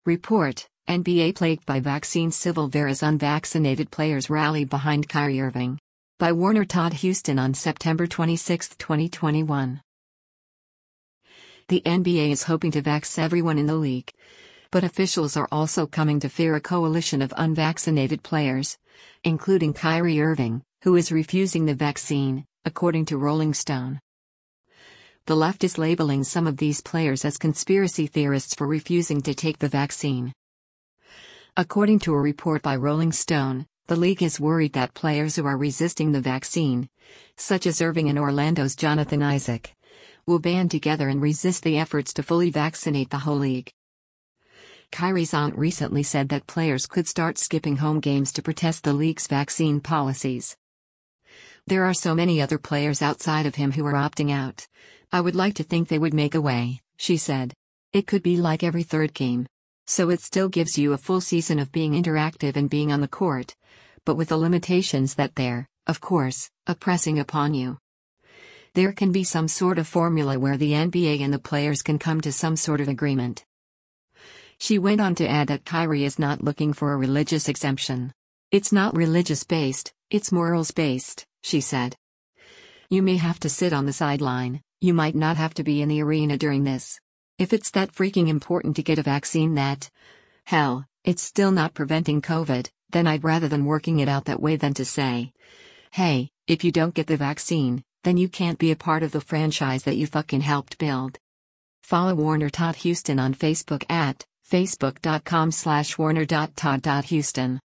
Report: NBA plagued by vaccine civil war as unvaccinated players rally behind Kyrie Irving. By Warner Todd Houston on September 26, 2021. The NBA is hoping to vax everyone in the league. But officials are also coming to fear a coalition of unvaccinated players, including Kyrie Irving, who is refusing the vaccine, according to Rolling Stone. The left is labeling some of these players as conspiracy theorists for refusing to take the vaccine. According to a report by Rolling Stone, the league is worried that players who are resisting the vaccine, such as Irving and Orlando's Jonathan Isaac, will band together and resist the efforts to fully vaccinate the whole league. Kyrie's aunt recently said that players could start skipping home games to protest the league's vaccine policies. "There are so many other players outside of him who are opting out. I would like to think they would make a way," she said. "It could be like every third game. So it still gives you a full season of being interactive and being on the court, but with the limitations that they're, of course, pressing upon you. There can be some sort of formula where the NBA and the players can come to some sort of agreement." She went on to add that Kyrie is not looking for a religious exemption. "It's not religious-based, it's morals-based," she said. "You may have to sit on the sideline, you might not have to be in the arena during this. If it's that freaking important to get a vaccine hell, it's still not preventing COVID, then I'd rather than working it out that way than to say, hey, if you don't get the vaccine, then you can't be a part of the franchise that you fucking helped build." Follow Warner Todd Houston on Facebook at facebook.com/warner.todd.houston.